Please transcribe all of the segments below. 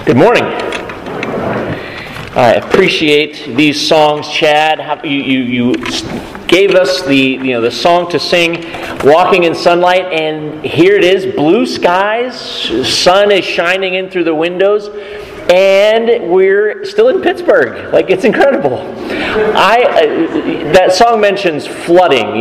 Good morning. I appreciate these songs, Chad. You gave us the song to sing, "Walking in Sunlight," and here it is, blue skies, sun is shining in through the windows, and we're still in Pittsburgh. Like, it's incredible. That song mentions flooding,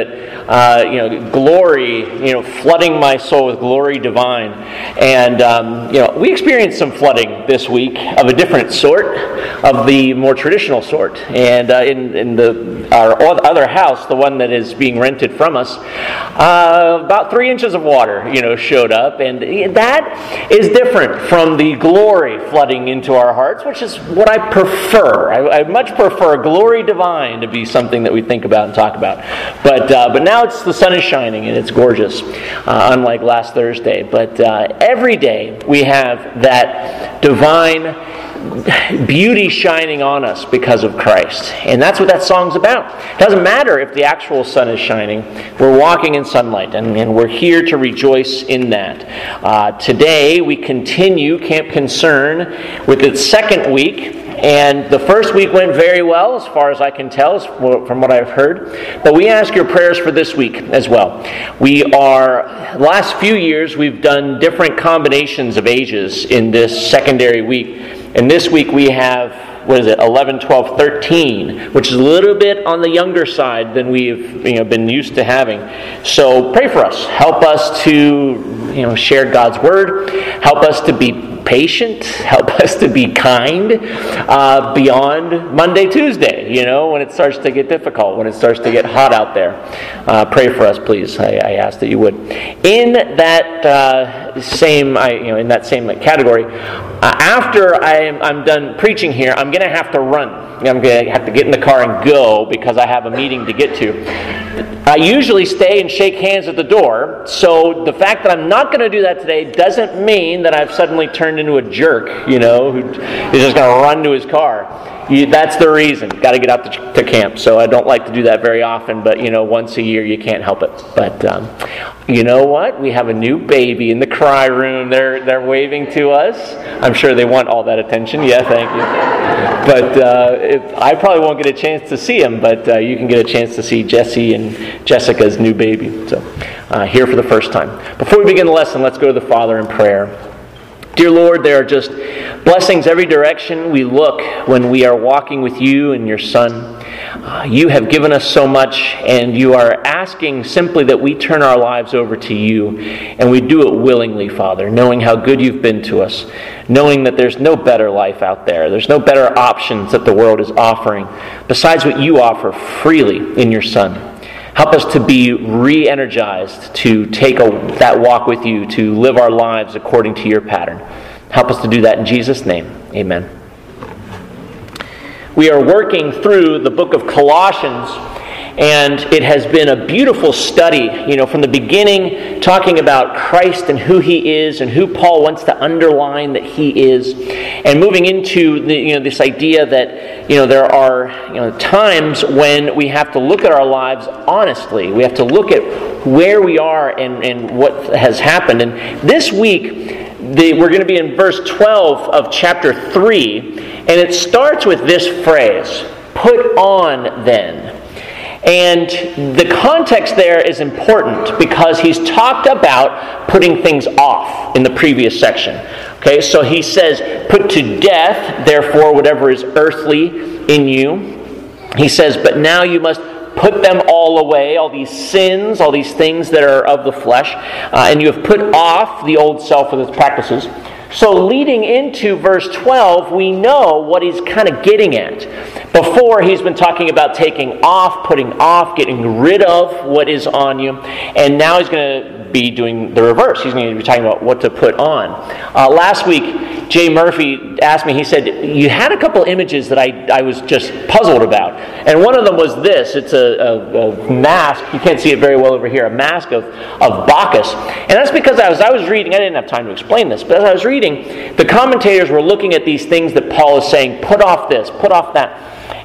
glory, flooding my soul with glory divine. And, we experienced some flooding this week of a different sort, of the more traditional sort. And in our other house, the one that is being rented from us, about 3 inches of water, showed up. And that is different from the glory flooding into our hearts, which is what I prefer. I much prefer glory divine to be something that we think about and talk about. But now the sun is shining and it's gorgeous, unlike last Thursday. But every day we have that divine beauty shining on us because of Christ. And that's what that song's about. It doesn't matter if the actual sun is shining. We're walking in sunlight, and we're here to rejoice in that. Today we continue Camp Concern with its second week. And the first week went very well, as far as I can tell, from what I've heard. But we ask your prayers for this week as well. Last few years, we've done different combinations of ages in this secondary week. And this week we have, 11, 12, 13, which is a little bit on the younger side than we've been used to having. So pray for us. Help us to share God's Word. Help us to be patient. Help us to be kind beyond Monday, Tuesday, when it starts to get difficult, when it starts to get hot out there. Pray for us, please. I ask that you would. In that same category, after I'm done preaching here, I'm going to have to run. I'm going to have to get in the car and go because I have a meeting to get to. I usually stay and shake hands at the door, so the fact that I'm not going to do that today doesn't mean that I've suddenly turned into a jerk, who is just going to run to his car. That's the reason. Got to get out to camp. So I don't like to do that very often, but once a year you can't help it. But you know what? We have a new baby in the cry room. They're waving to us. I'm sure they want all that attention. Yeah, thank you. But I probably won't get a chance to see him, but you can get a chance to see Jesse and Jessica's new baby. So here for the first time. Before we begin the lesson, let's go to the Father in prayer. Dear Lord, there are just blessings every direction we look when we are walking with you and your Son. You have given us so much, and you are asking simply that we turn our lives over to you, and we do it willingly, Father, knowing how good you've been to us, knowing that there's no better life out there. There's no better options that the world is offering besides what you offer freely in your Son. Help us to be re-energized to take that walk with you, to live our lives according to your pattern. Help us to do that in Jesus' name. Amen. We are working through the book of Colossians, and it has been a beautiful study, from the beginning, talking about Christ and who He is and who Paul wants to underline that He is, and moving into this idea that there are times when we have to look at our lives honestly. We have to look at where we are and what has happened. And this week, we're going to be in verse 12 of chapter 3, and it starts with this phrase, "Put on then." And the context there is important because he's talked about putting things off in the previous section. Okay, so he says, "Put to death, therefore, whatever is earthly in you." He says, "But now you must put them all away, all these sins, all these things that are of the flesh, and you have put off the old self with its practices." So leading into verse 12, we know what he's kind of getting at. Before, he's been talking about taking off, putting off, getting rid of what is on you. And now he's going to be doing the reverse. He's going to be talking about what to put on. Last week, Jay Murphy asked me, he said, you had a couple images that I was just puzzled about. And one of them was this. It's a mask. You can't see it very well over here. A mask of Bacchus. And that's because as I was reading, I didn't have time to explain this, but as I was reading, the commentators were looking at these things that Paul is saying, put off this, put off that.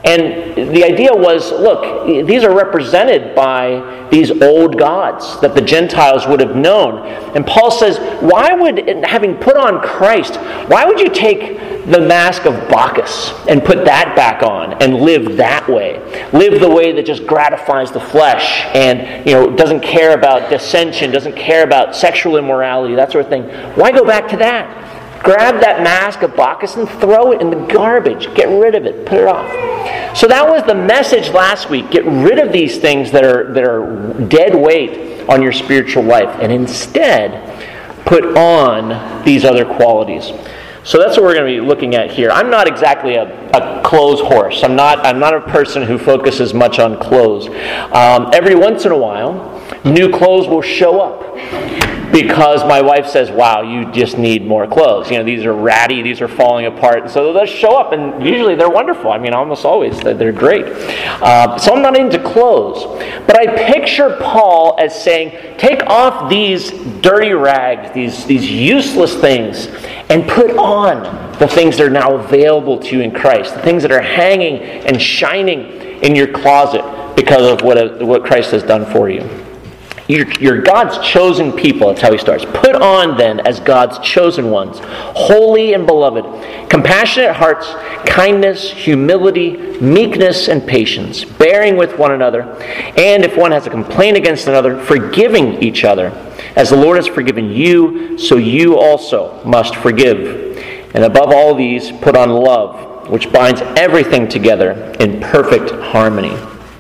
And the idea was, look, these are represented by these old gods that the Gentiles would have known. And Paul says, why would, having put on Christ, why would you take the mask of Bacchus and put that back on and live that way? Live the way that just gratifies the flesh and doesn't care about dissension, doesn't care about sexual immorality, that sort of thing. Why go back to that? Grab that mask of Bacchus and throw it in the garbage. Get rid of it. Put it off. So that was the message last week. Get rid of these things that are dead weight on your spiritual life, and instead put on these other qualities. So that's what we're going to be looking at here. I'm not exactly a clothes horse. I'm not a person who focuses much on clothes. Every once in a while, new clothes will show up. Because my wife says, wow, you just need more clothes. These are ratty, these are falling apart. So they'll show up, and usually they're wonderful. Almost always, they're great. So I'm not into clothes. But I picture Paul as saying, take off these dirty rags, these useless things, and put on the things that are now available to you in Christ. The things that are hanging and shining in your closet because of what Christ has done for you. You're God's chosen people, that's how he starts. Put on then as God's chosen ones, holy and beloved, compassionate hearts, kindness, humility, meekness, and patience, bearing with one another, and if one has a complaint against another, forgiving each other. As the Lord has forgiven you, so you also must forgive. And above all these, put on love, which binds everything together in perfect harmony.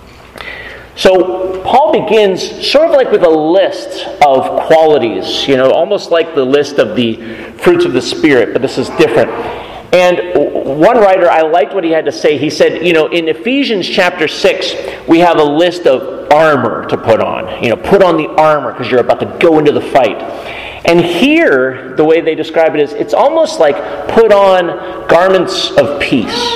So Paul begins sort of like with a list of qualities, almost like the list of the fruits of the Spirit, but this is different. And one writer, I liked what he had to say. He said, in Ephesians chapter 6, we have a list of armor to put on. Put on the armor because you're about to go into the fight. And here, the way they describe it is, it's almost like put on garments of peace.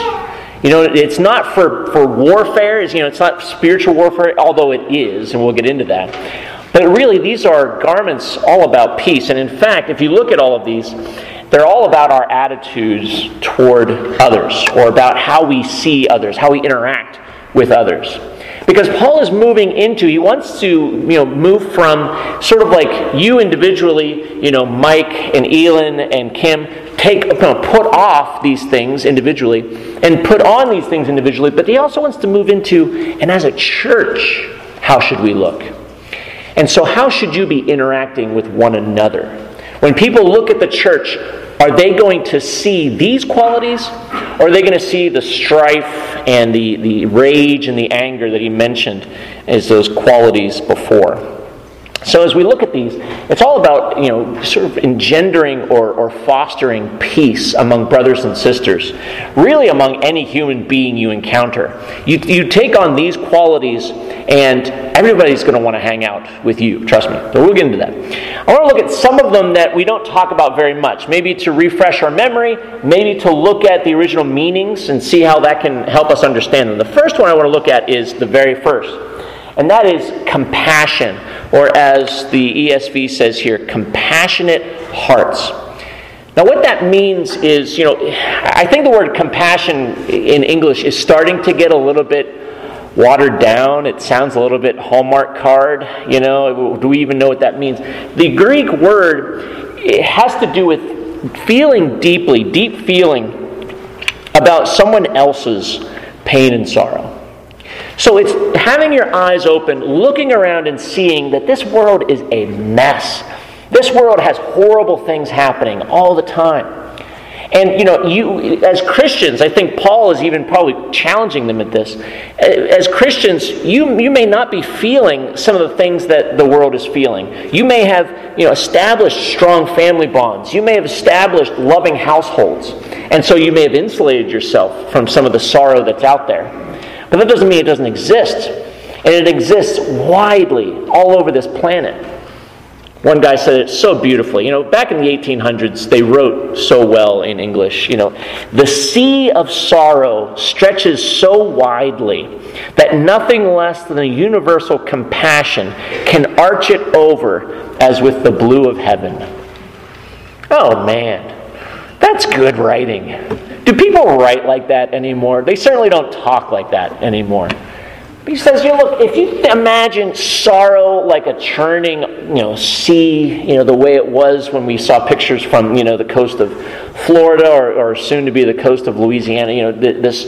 It's not for warfare. It's not spiritual warfare, although it is, and we'll get into that. But really, these are garments all about peace. And in fact, if you look at all of these, they're all about our attitudes toward others, or about how we see others, how we interact with others. Because Paul is moving into, he wants to move from sort of like you individually, Mike and Elin and Kim, put off these things individually and put on these things individually, but he also wants to move into, and as a church, how should we look? And so how should you be interacting with one another? When people look at the church, are they going to see these qualities, or are they going to see the strife and the rage and the anger that he mentioned as those qualities before? So as we look at these, it's all about sort of engendering or fostering peace among brothers and sisters, really among any human being you encounter. You take on these qualities, and everybody's going to want to hang out with you. Trust me. So we'll get into that. I want to look at some of them that we don't talk about very much, maybe to refresh our memory, maybe to look at the original meanings and see how that can help us understand them. The first one I want to look at is the very first, and that is compassion, or as the ESV says here, compassionate hearts. Now what that means is, I think the word compassion in English is starting to get a little bit watered down. It sounds a little bit Hallmark card. Do we even know what that means? The Greek word, it has to do with feeling deeply, deep feeling about someone else's pain and sorrow. So it's having your eyes open, looking around and seeing that this world is a mess. This world has horrible things happening all the time. And, you as Christians, I think Paul is even probably challenging them at this. As Christians, you may not be feeling some of the things that the world is feeling. You may have, established strong family bonds. You may have established loving households. And so you may have insulated yourself from some of the sorrow that's out there. But that doesn't mean it doesn't exist. And it exists widely all over this planet. One guy said it so beautifully. Back in the 1800s, they wrote so well in English. The sea of sorrow stretches so widely that nothing less than a universal compassion can arch it over as with the blue of heaven. Oh man, that's good writing. Do people write like that anymore? They certainly don't talk like that anymore. He says, look, if you imagine sorrow like a churning, sea, the way it was when we saw pictures from, the coast of Florida or soon to be the coast of Louisiana, this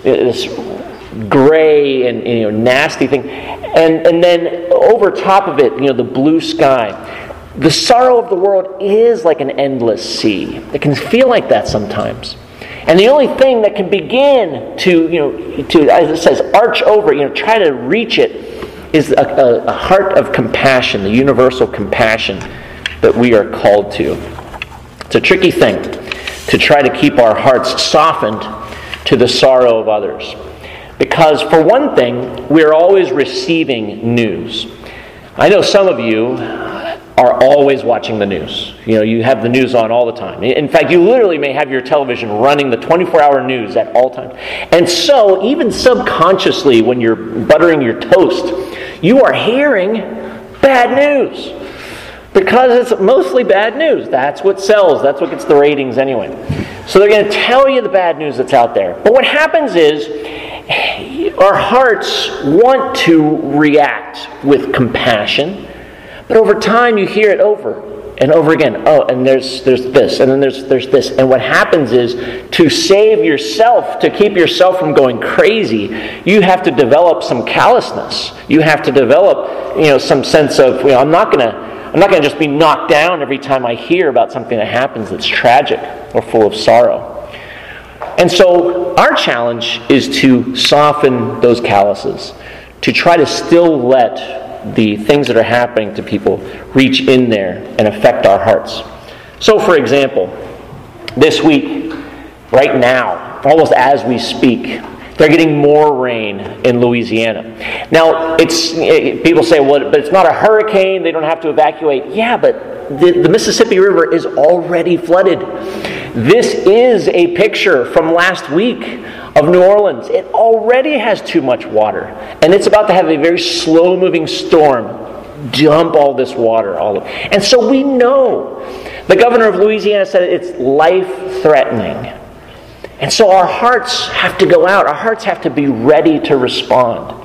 gray and nasty thing, and then over top of it, the blue sky. The sorrow of the world is like an endless sea. It can feel like that sometimes. And the only thing that can begin to as it says, arch over, try to reach it, is a heart of compassion, the universal compassion that we are called to. It's a tricky thing to try to keep our hearts softened to the sorrow of others. Because for one thing, we're always receiving news. I know some of you are always watching the news. You have the news on all the time. In fact, you literally may have your television running the 24-hour news at all times. And so, even subconsciously, when you're buttering your toast, you are hearing bad news. Because it's mostly bad news. That's what sells. That's what gets the ratings anyway. So they're going to tell you the bad news that's out there. But what happens is, our hearts want to react with compassion. But over time, you hear it over and over again. Oh, and there's this, and then there's this. And what happens is, to save yourself, to keep yourself from going crazy, you have to develop some callousness. You have to develop, some sense of, I'm not going to just be knocked down every time I hear about something that happens that's tragic or full of sorrow. And so our challenge is to soften those calluses, to try to still let the things that are happening to people reach in there and affect our hearts. So, for example, this week, right now, almost as we speak, they're getting more rain in Louisiana. Now, people say, well, but it's not a hurricane, they don't have to evacuate. Yeah, but the Mississippi River is already flooded. This is a picture from last week of New Orleans. It already has too much water. And it's about to have a very slow-moving storm dump all this water. And so we know. The governor of Louisiana said it's life-threatening. And so our hearts have to go out. Our hearts have to be ready to respond.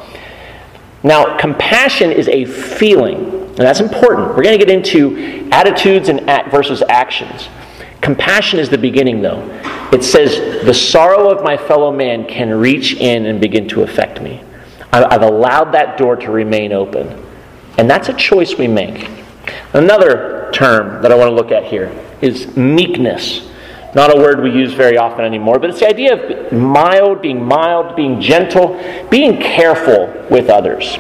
Now, compassion is a feeling. And that's important. We're going to get into attitudes and versus actions. Compassion is the beginning, though. It says, the sorrow of my fellow man can reach in and begin to affect me. I've allowed that door to remain open. And that's a choice we make. Another term that I want to look at here is meekness. Not a word we use very often anymore, but it's the idea of mild, being gentle, being careful with others.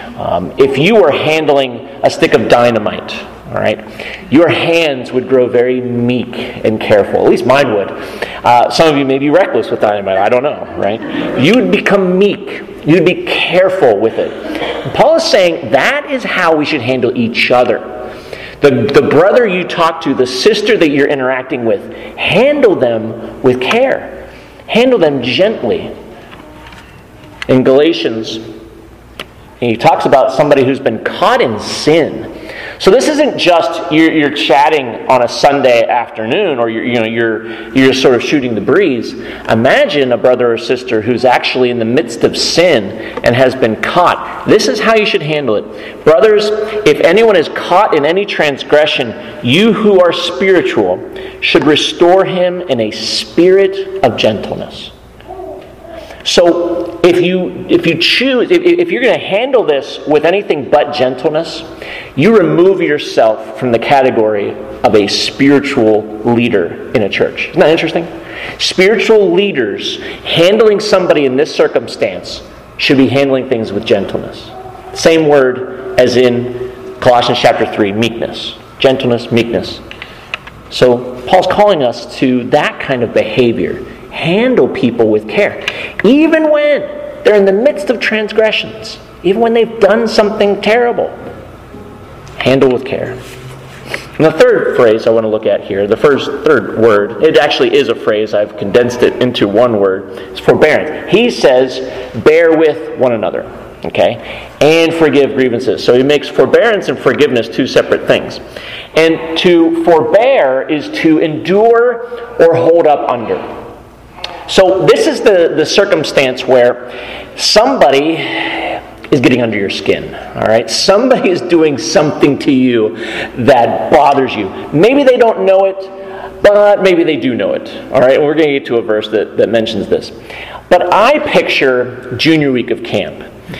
If you were handling a stick of dynamite, all right, your hands would grow very meek and careful. At least mine would. Some of you may be reckless with dynamite. I don't know, right? You would become meek. You'd be careful with it. And Paul is saying that is how we should handle each other. The brother you talk to, the sister that you're interacting with, handle them with care. Handle them gently. In Galatians, he talks about somebody who's been caught in sin. So this isn't just you're chatting on a Sunday afternoon, or you're sort of shooting the breeze. Imagine a brother or sister who's actually in the midst of sin and has been caught. This is how you should handle it. Brothers, if anyone is caught in any transgression, you who are spiritual should restore him in a spirit of gentleness. So if you choose, if you're going to handle this with anything but gentleness, you remove yourself from the category of a spiritual leader in a church. Isn't that interesting? Spiritual leaders handling somebody in this circumstance should be handling things with gentleness. Same word as in Colossians chapter 3, meekness. Gentleness, meekness. So Paul's calling us to that kind of behavior. Handle people with care. Even when they're in the midst of transgressions. Even when they've done something terrible. Handle with care. And the third phrase I want to look at here, the third word, it actually is a phrase, I've condensed it into one word, it's forbearance. He says, bear with one another, okay, and forgive grievances. So he makes forbearance and forgiveness two separate things. And to forbear is to endure or hold up under. So this is the circumstance where somebody is getting under your skin, all right? Somebody is doing something to you that bothers you. Maybe they don't know it, but maybe they do know it, all right? And we're going to get to a verse that mentions this. But I picture junior week of camp.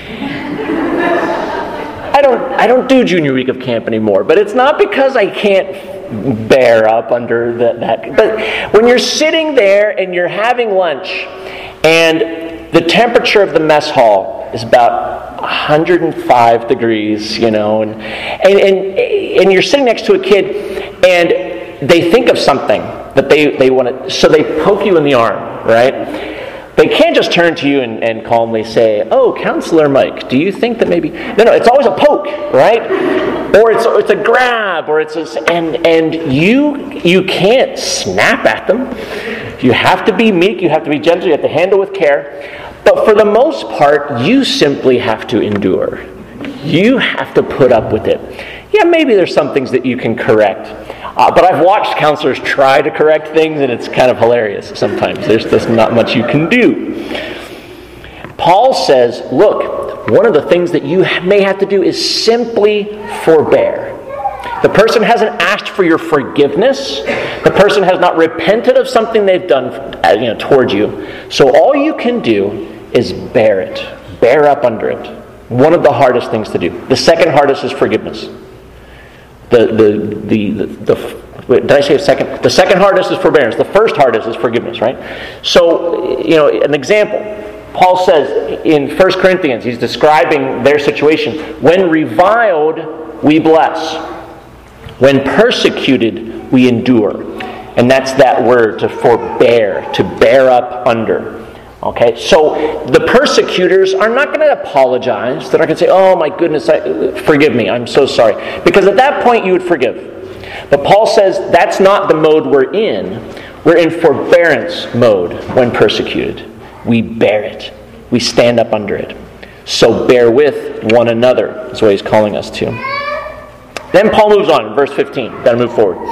I don't do junior week of camp anymore, but it's not because I can't bear up under that. But when you're sitting there and you're having lunch, and the temperature of the mess hall is about 105 degrees, and you're sitting next to a kid, and they think of something that they want to, so they poke you in the arm, right? They can't just turn to you and calmly say, "Oh, Counselor Mike, do you think that maybe..." No, it's always a poke, right? Or it's a grab, or and you can't snap at them. You have to be meek, you have to be gentle, you have to handle with care. But for the most part, you simply have to endure. You have to put up with it. Yeah, maybe there's some things that you can correct. But I've watched counselors try to correct things, and it's kind of hilarious sometimes. There's just not much you can do. Paul says, look, one of the things that you may have to do is simply forbear. The person hasn't asked for your forgiveness. The person has not repented of something they've done towards you. So all you can do is bear it. Bear up under it. One of the hardest things to do. The second hardest is forgiveness. Did I say second? The second hardest is forbearance. The first hardest is forgiveness, right? So, an example. Paul says in 1 Corinthians, he's describing their situation. When reviled, we bless. When persecuted, we endure. And that's that word, to forbear, to bear up under. Okay, so the persecutors are not going to apologize. They're not going to say, "Oh my goodness, forgive me, I'm so sorry." Because at that point you would forgive. But Paul says that's not the mode we're in. We're in forbearance mode when persecuted. We bear it. We stand up under it. So bear with one another is what he's calling us to. Then Paul moves on in verse 15. Got to move forward.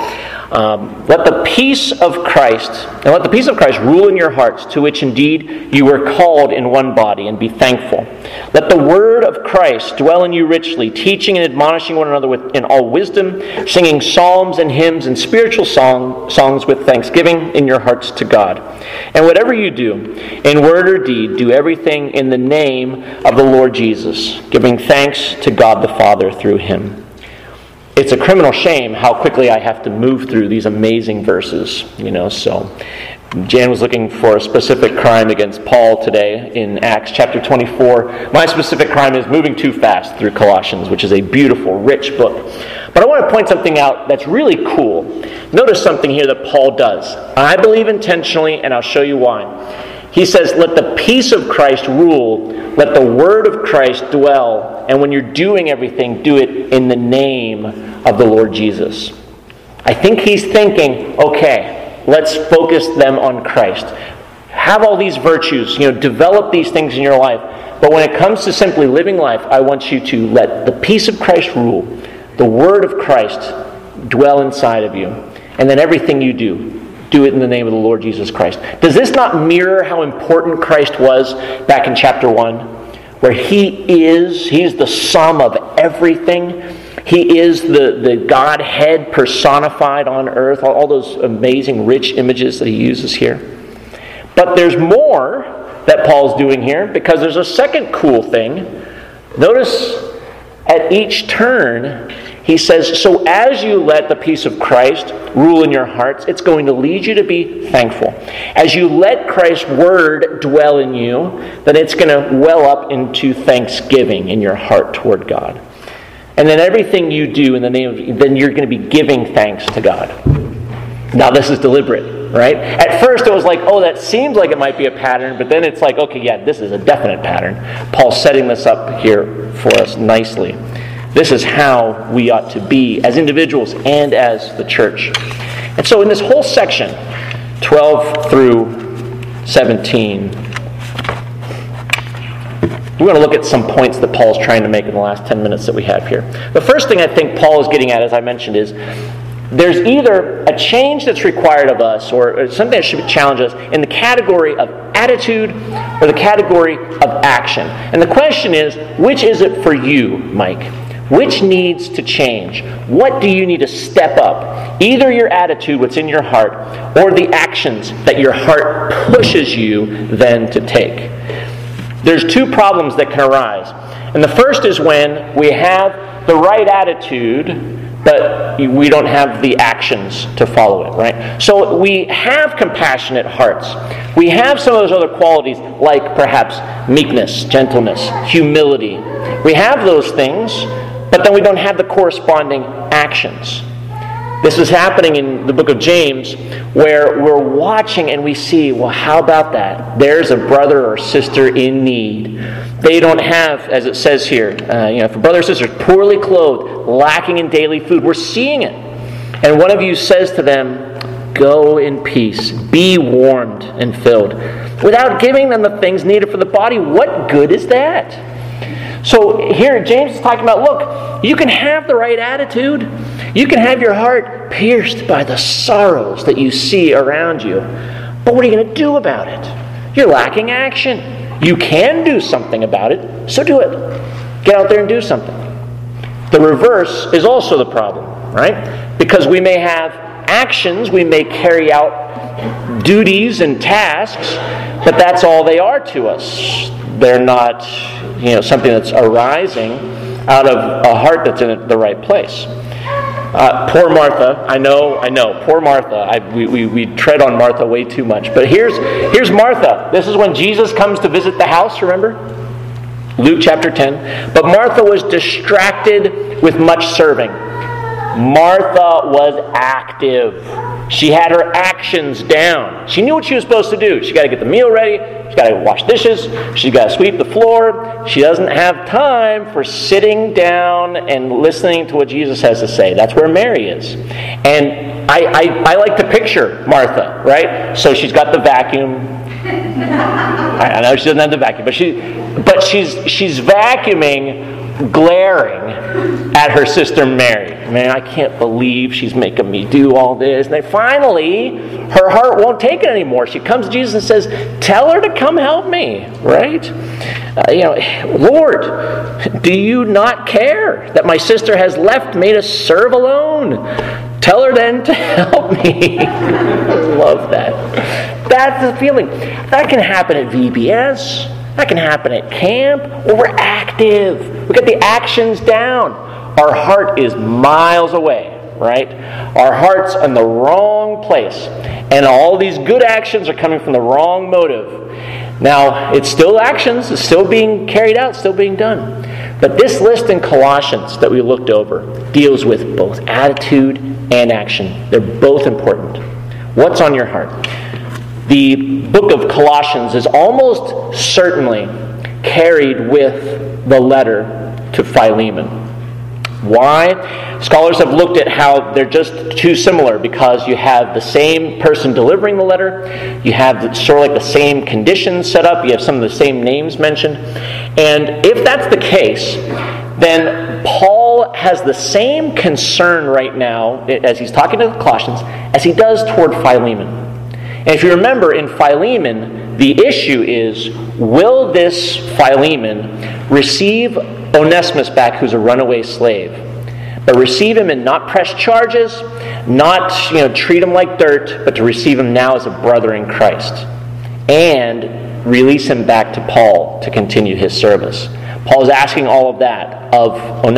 Let the peace of Christ rule in your hearts, to which indeed you were called in one body, and be thankful. Let the word of Christ dwell in you richly, teaching and admonishing one another in all wisdom, singing psalms and hymns and spiritual songs with thanksgiving in your hearts to God. And whatever you do, in word or deed, do everything in the name of the Lord Jesus, giving thanks to God the Father through him. It's a criminal shame how quickly I have to move through these amazing verses, so Jan was looking for a specific crime against Paul today in Acts chapter 24. My specific crime is moving too fast through Colossians, which is a beautiful, rich book. But I want to point something out that's really cool. Notice something here that Paul does. I believe intentionally, and I'll show you why. He says, let the peace of Christ rule, let the word of Christ dwell, and when you're doing everything, do it in the name of the Lord Jesus. I think he's thinking, okay, let's focus them on Christ. Have all these virtues, develop these things in your life. But when it comes to simply living life, I want you to let the peace of Christ rule, the word of Christ dwell inside of you, and then everything you do it in the name of the Lord Jesus Christ. Does this not mirror how important Christ was back in chapter 1? Where he's the sum of everything. He is the Godhead personified on earth. All those amazing, rich images that he uses here. But there's more that Paul's doing here, because there's a second cool thing. Notice at each turn, he says, so as you let the peace of Christ rule in your hearts, it's going to lead you to be thankful. As you let Christ's word dwell in you, then it's going to well up into thanksgiving in your heart toward God. And then everything you do in the name of, then you're going to be giving thanks to God. Now this is deliberate, right? At first it was like, oh, that seems like it might be a pattern, but then it's like, okay, yeah, this is a definite pattern. Paul's setting this up here for us nicely. This is how we ought to be as individuals and as the church. And so in this whole section, 12 through 17, we're going to look at some points that Paul's trying to make in the last 10 minutes that we have here. The first thing I think Paul is getting at, as I mentioned, is There's either a change that's required of us or something that should challenge us in the category of attitude or the category of action. And the question is, which is it for you, Mike? Which needs to change? What do you need to step up? Either your attitude, what's in your heart, or the actions that your heart pushes you then to take. There's two problems that can arise. And the first is when we have the right attitude, but we don't have the actions to follow it, right? So we have compassionate hearts. We have some of those other qualities like perhaps meekness, gentleness, humility. We have those things, but then we don't have the corresponding actions. This is happening in the book of James, where we're watching and we see, well, how about that? There's a brother or sister in need. They don't have, as it says here, if a brother or sister is poorly clothed, lacking in daily food, we're seeing it. And one of you says to them, go in peace, be warmed and filled. Without giving them the things needed for the body, what good is that? So here James is talking about, look, you can have the right attitude. You can have your heart pierced by the sorrows that you see around you. But what are you going to do about it? You're lacking action. You can do something about it, so do it. Get out there and do something. The reverse is also the problem, right? Because we may have actions, we may carry out duties and tasks, but that's all they are to us. They're not, something that's arising out of a heart that's in the right place. Poor Martha. I know. Poor Martha. We tread on Martha way too much. But here's Martha. This is when Jesus comes to visit the house, remember? Luke chapter 10. But Martha was distracted with much serving. Martha was active. She had her actions down. She knew what she was supposed to do. She got to get the meal ready. She's got to wash dishes. She's got to sweep the floor. She doesn't have time for sitting down and listening to what Jesus has to say. That's where Mary is. And I like to picture Martha, right? So she's got the vacuum. I know she doesn't have the vacuum, but she's vacuuming, glaring at her sister Mary. Man, I can't believe she's making me do all this. And then finally, her heart won't take it anymore. She comes to Jesus and says, tell her to come help me, right? Lord, do you not care that my sister has left me to serve alone? Tell her then to help me. I love that. That's the feeling. That can happen at VBS. That can happen at camp, where we're active. We get the actions down. Our heart is miles away, right? Our heart's in the wrong place. And all these good actions are coming from the wrong motive. Now, it's still actions. It's still being carried out, still being done. But this list in Colossians that we looked over deals with both attitude and action. They're both important. What's on your heart? The book of Colossians is almost certainly carried with the letter to Philemon. Why? Scholars have looked at how they're just too similar because you have the same person delivering the letter, you have sort of like the same conditions set up, you have some of the same names mentioned. And if that's the case, then Paul has the same concern right now as he's talking to the Colossians as he does toward Philemon. And if you remember, in Philemon, the issue is, will this Philemon receive Onesimus back, who's a runaway slave, but receive him and not press charges, not treat him like dirt, but to receive him now as a brother in Christ, and release him back to Paul to continue his service. Paul is asking all of that of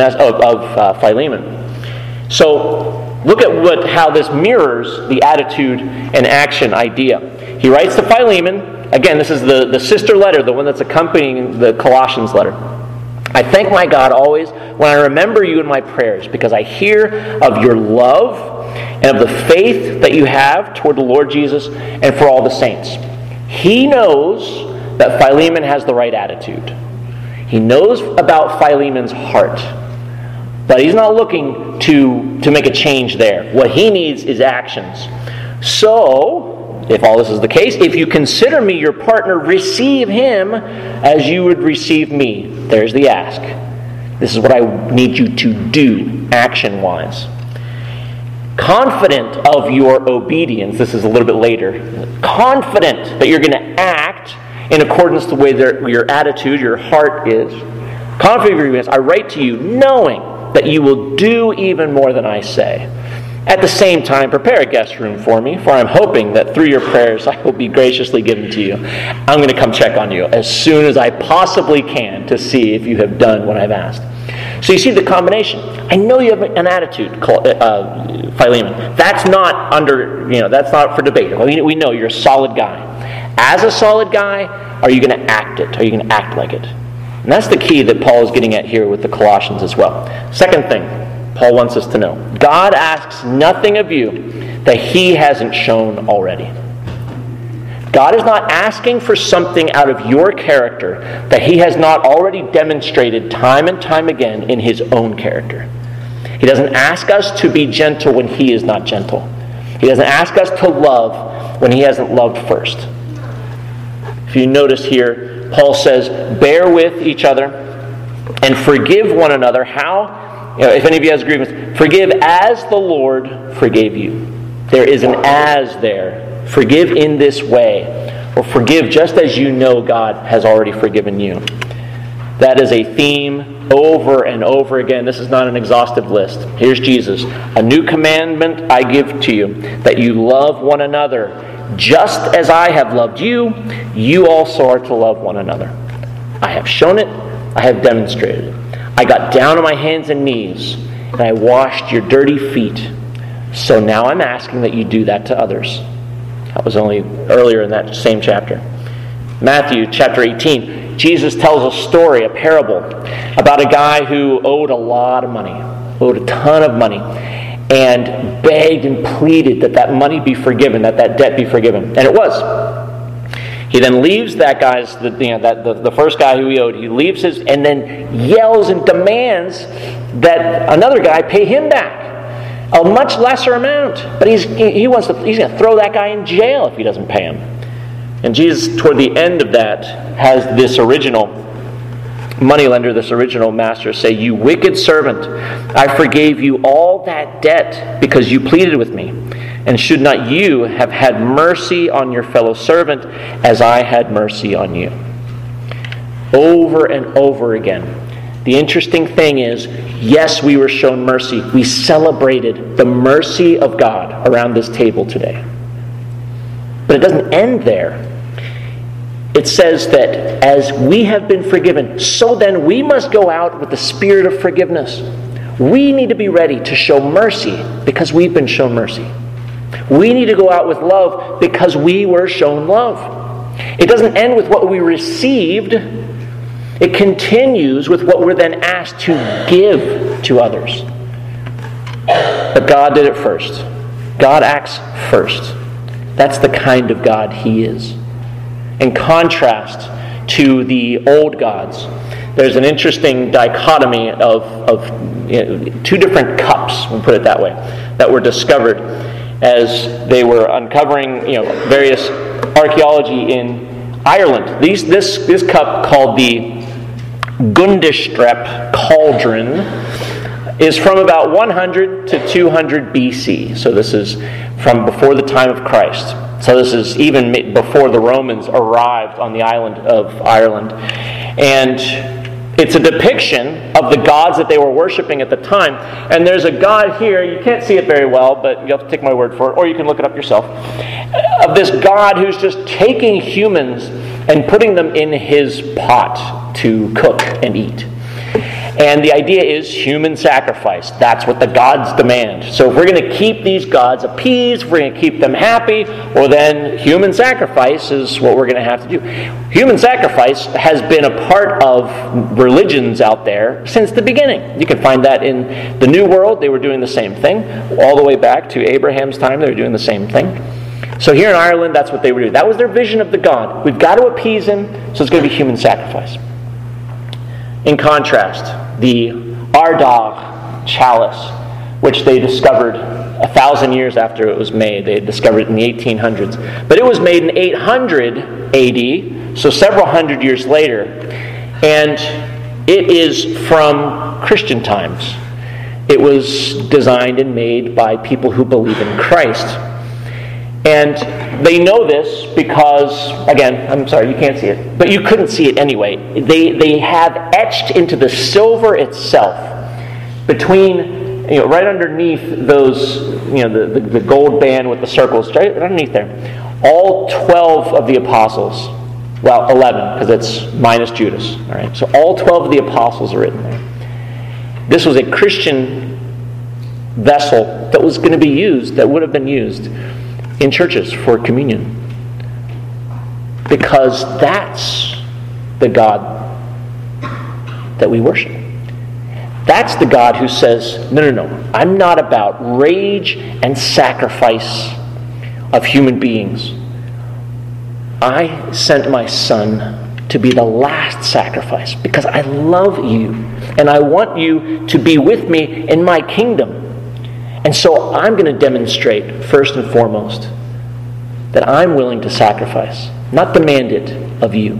Philemon. So look at how this mirrors the attitude and action idea. He writes to Philemon. Again, this is the sister letter, the one that's accompanying the Colossians letter. I thank my God always when I remember you in my prayers, because I hear of your love and of the faith that you have toward the Lord Jesus and for all the saints. He knows that Philemon has the right attitude. He knows about Philemon's heart. But he's not looking to make a change there. What he needs is actions. So, if all this is the case, if you consider me your partner, receive him as you would receive me. There's the ask. This is what I need you to do, action-wise. confident of your obedience. This is a little bit later. Confident that you're going to act in accordance to the way that your attitude, your heart is. Confident of your obedience, I write to you knowing that you will do even more than I say. At the same time, prepare a guest room for me, for I'm hoping that through your prayers I will be graciously given to you. I'm going to come check on you as soon as I possibly can to see if you have done what I've asked. So you see the combination. I know you have an attitude, Philemon. That's not that's not for debate. We know you're a solid guy. As a solid guy, are you going to act it? Are you going to act like it? And that's the key that Paul is getting at here with the Colossians as well. Second thing Paul wants us to know. God asks nothing of you that he hasn't shown already. God is not asking for something out of your character that he has not already demonstrated time and time again in his own character. He doesn't ask us to be gentle when he is not gentle. He doesn't ask us to love when he hasn't loved first. If you notice here, Paul says, bear with each other and forgive one another. How? If any of you has grievance, forgive as the Lord forgave you. There is an as there. Forgive in this way. Or forgive just as you know God has already forgiven you. That is a theme over and over again. This is not an exhaustive list. Here's Jesus. A new commandment I give to you, that you love one another. Just as I have loved you, you also are to love one another. I have shown it. I have demonstrated it. I got down on my hands and knees, and I washed your dirty feet. So now I'm asking that you do that to others. That was only earlier in that same chapter. Matthew chapter 18, Jesus tells a story, a parable, about a guy who owed a lot of money, owed a ton of money, and begged and pleaded that that money be forgiven, that that debt be forgiven. And it was. He then leaves that guy's, the first guy who he owed, he leaves his, and then yells and demands that another guy pay him back a much lesser amount. But he's going to throw that guy in jail if he doesn't pay him. And Jesus, toward the end of that, has this original moneylender, this original master, say, "You wicked servant, I forgave you all that debt because you pleaded with me. And should not you have had mercy on your fellow servant as I had mercy on you?" Over and over again. The interesting thing is, yes, we were shown mercy. We celebrated the mercy of God around this table today. But it doesn't end there. It says that as we have been forgiven, so then we must go out with the spirit of forgiveness. We need to be ready to show mercy because we've been shown mercy. We need to go out with love because we were shown love. It doesn't end with what we received. It continues with what we're then asked to give to others. But God did it first. God acts first. That's the kind of God he is. In contrast to the old gods, there's an interesting dichotomy of two different cups, we'll put it that way, that were discovered as they were uncovering various archaeology in Ireland. This cup, called the Gundestrup cauldron, is from about 100 to 200 BC. So this is from before the time of Christ. So this is even before the Romans arrived on the island of Ireland. And it's a depiction of the gods that they were worshiping at the time. And there's a god here, you can't see it very well, but you have to take my word for it, or you can look it up yourself, of this god who's just taking humans and putting them in his pot to cook and eat. And the idea is human sacrifice. That's what the gods demand. So if we're going to keep these gods appeased, if we're going to keep them happy, well then human sacrifice is what we're going to have to do. Human sacrifice has been a part of religions out there since the beginning. You can find that in the New World. They were doing the same thing. All the way back to Abraham's time, they were doing the same thing. So here in Ireland, that's what they were doing. That was their vision of the god. We've got to appease him, so it's going to be human sacrifice. In contrast, the Ardagh chalice, which they discovered 1,000 years after it was made. They had discovered it in the 1800s. But it was made in 800 AD, so several hundred years later. And it is from Christian times. It was designed and made by people who believe in Christ. And they know this because, again, I'm sorry, you can't see it, but you couldn't see it anyway. They have etched into the silver itself, between, right underneath those, the gold band with the circles, right underneath there, all 12 of the apostles, well, 11, because it's minus Judas, all right? So all 12 of the apostles are written there. This was a Christian vessel that was going to be used, that would have been used in churches for communion. Because that's the God that we worship. That's the God who says, no, I'm not about rage and sacrifice of human beings. I sent my Son to be the last sacrifice because I love you and I want you to be with me in my kingdom. And so I'm going to demonstrate, first and foremost, that I'm willing to sacrifice, not demand it of you.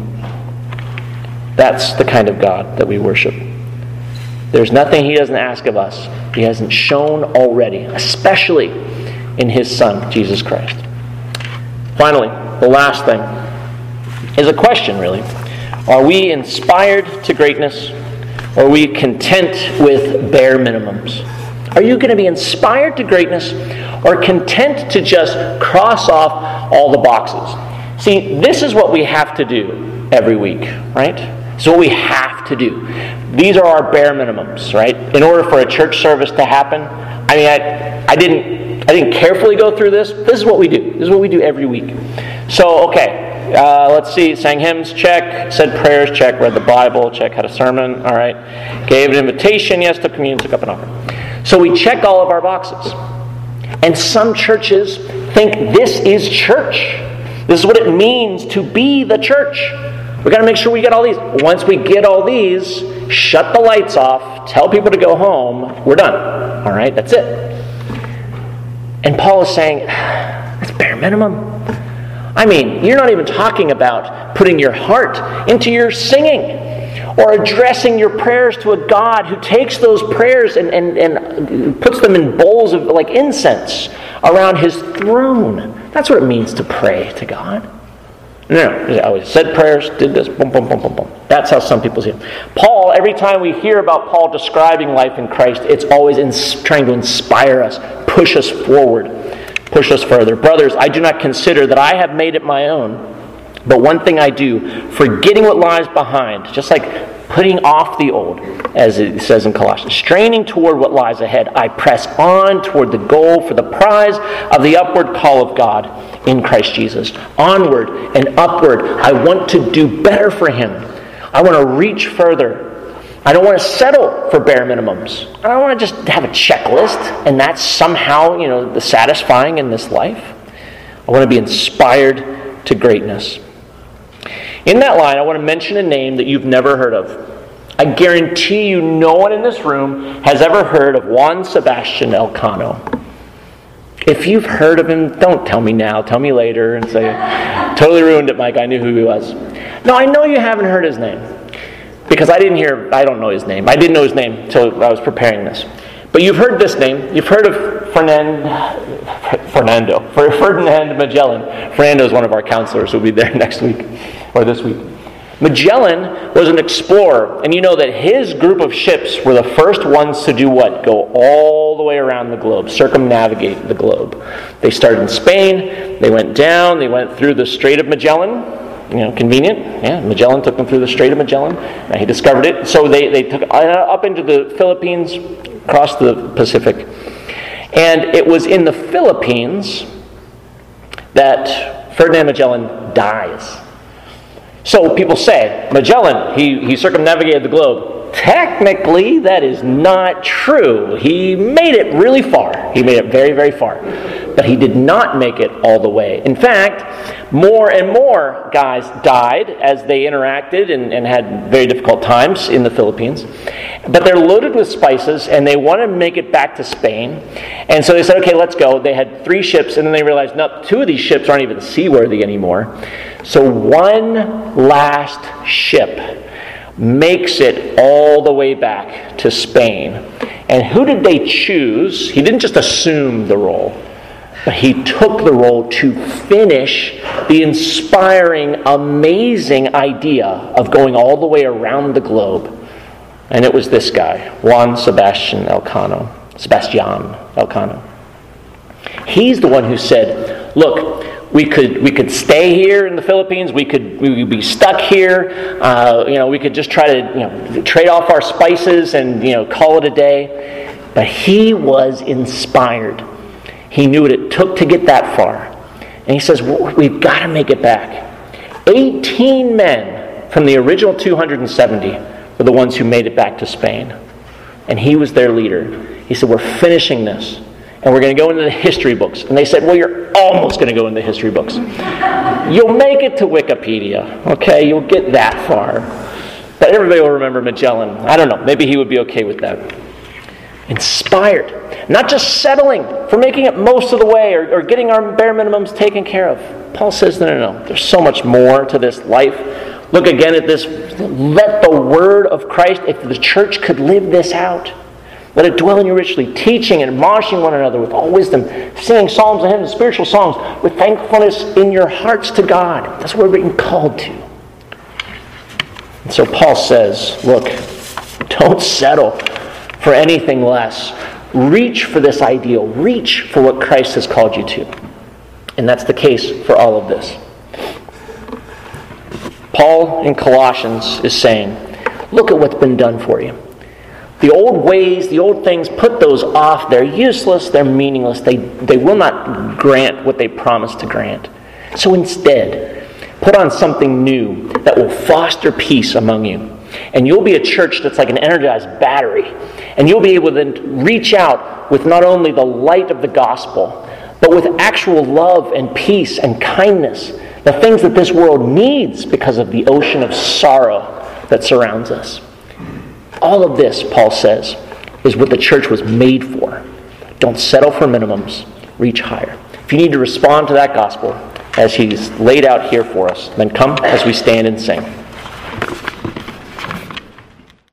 That's the kind of God that we worship. There's nothing He doesn't ask of us He hasn't shown already, especially in His Son, Jesus Christ. Finally, the last thing is a question, really. Are we inspired to greatness, or are we content with bare minimums? Are you going to be inspired to greatness, or content to just cross off all the boxes? See, this is what we have to do every week, right? It's what we have to do. These are our bare minimums, right? In order for a church service to happen, I didn't carefully go through this. This is what we do. This is what we do every week. So, okay. Let's see, sang hymns, check. Said prayers, check. Read the Bible, check. Had a sermon, all right. Gave an invitation, yes. Took communion, took up an offering. So we check all of our boxes. And some churches think this is church. This is what it means to be the church. We've got to make sure we get all these. Once we get all these, shut the lights off, tell people to go home, we're done. All right, that's it. And Paul is saying, that's bare minimum. I mean, you're not even talking about putting your heart into your singing or addressing your prayers to a God who takes those prayers and puts them in bowls of like incense around His throne. That's what it means to pray to God. No, I always said prayers, did this, boom, boom, boom, boom, boom. That's how some people see it. Paul, every time we hear about Paul describing life in Christ, it's always trying to inspire us, push us forward, push us further. Brothers, I do not consider that I have made it my own, but one thing I do, forgetting what lies behind, just like putting off the old, as it says in Colossians, straining toward what lies ahead, I press on toward the goal for the prize of the upward call of God in Christ Jesus. Onward and upward, I want to do better for Him. I want to reach further. I don't want to settle for bare minimums. I don't want to just have a checklist and that's somehow, the satisfying in this life. I want to be inspired to greatness. In that line, I want to mention a name that you've never heard of. I guarantee you no one in this room has ever heard of Juan Sebastian Elcano. If you've heard of him, don't tell me now. Tell me later and say, totally ruined it, Mike. I knew who he was. No, I know you haven't heard his name. Because I don't know his name. I didn't know his name until I was preparing this. But you've heard this name. You've heard of Ferdinand Magellan. Fernando is one of our counselors who will be there next week, or this week. Magellan was an explorer, and you know that his group of ships were the first ones to do what? Go all the way around the globe, circumnavigate the globe. They started in Spain, they went down, they went through the Strait of Magellan. Convenient. Yeah, Magellan took them through the Strait of Magellan. He discovered it. So they took up into the Philippines, across the Pacific. And it was in the Philippines that Ferdinand Magellan dies. So people say, Magellan, he circumnavigated the globe. Technically, that is not true. He made it really far. He made it very, very far. But he did not make it all the way. In fact, more and more guys died as they interacted and had very difficult times in the Philippines. But they're loaded with spices, and they want to make it back to Spain. And so they said, okay, let's go. They had 3 ships, and then they realized, no, 2 of these ships aren't even seaworthy anymore. So one last ship makes it all the way back to Spain. And who did they choose? He didn't just assume the role, but he took the role to finish the inspiring, amazing idea of going all the way around the globe. And it was this guy, Juan Sebastian Elcano. He's the one who said, look, we could stay here in the Philippines. We could be stuck here. We could just try to trade off our spices and call it a day. But he was inspired. He knew what it took to get that far, and he says, we've got to make it back. 18 men from the original 270 were the ones who made it back to Spain, and he was their leader. He said, we're finishing this. And we're going to go into the history books. And they said, well, you're almost going to go into the history books. You'll make it to Wikipedia. Okay, you'll get that far. But everybody will remember Magellan. I don't know, maybe he would be okay with that. Inspired. Not just settling for making it most of the way or getting our bare minimums taken care of. Paul says, no. There's so much more to this life. Look again at this. Let the word of Christ, if the church could live this out, let it dwell in you richly, teaching and admonishing one another with all wisdom, singing psalms and hymns and spiritual songs with thankfulness in your hearts to God. That's what we're being called to. And so Paul says, look, don't settle for anything less. Reach for this ideal. Reach for what Christ has called you to. And that's the case for all of this. Paul in Colossians is saying, look at what's been done for you. The old ways, the old things, put those off. They're useless. They're meaningless. They will not grant what they promised to grant. So instead, put on something new that will foster peace among you. And you'll be a church that's like an energized battery. And you'll be able to then reach out with not only the light of the gospel, but with actual love and peace and kindness. The things that this world needs because of the ocean of sorrow that surrounds us. All of this, Paul says, is what the church was made for. Don't settle for minimums. Reach higher. If you need to respond to that gospel as he's laid out here for us, then come as we stand and sing.